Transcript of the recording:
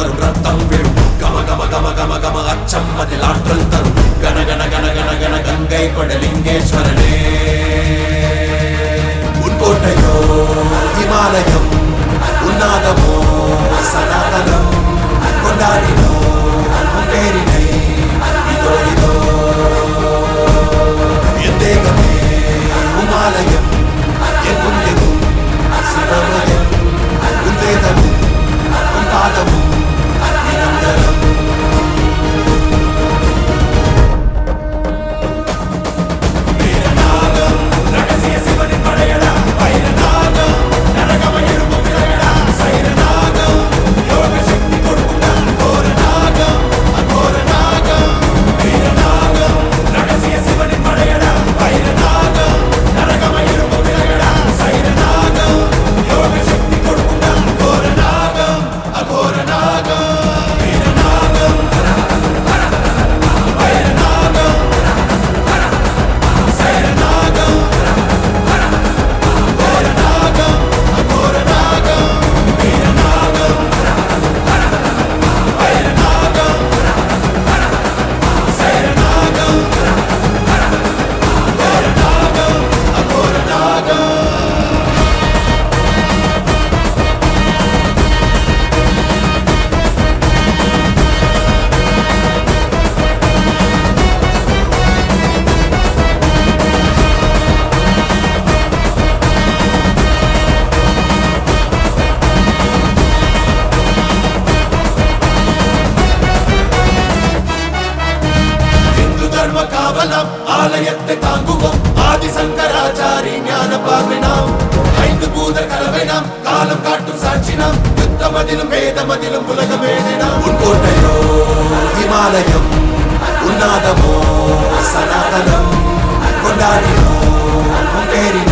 வரும் ரத்தம் விழும் கம கம கம கம கம அச்சம் அதில் ஆற்றல் தரும் கன கன கன கன கன கங்கை கொடலிங்கேஸ்வரனே உன் கோட்டையோ இமாலயம் உன்னாதமோ சனாதனம் கொண்டாடினோ உன் பேரினை இதோ இதோ என் தேகமே உமாலயம் என் புண்ணியமும் சிவமயம் உன் வேதமும் உன் பாதமும் நிரந்தரம் ஆலயத்தை தாங்குவோம் ஆதிசங்கராச்சாரி ஞான பார்வைனாம் ஐந்து பூத கலவைனாம் காலம் காட்டும் சாட்சினாம் யுத்தமதிலும் வேதமதிலும் உலக வேதினாம் உன் கோட்டையோ இமாலயம் உன்னாதமோ சனாதனம் கொண்டாடினோ உன் பேரினோ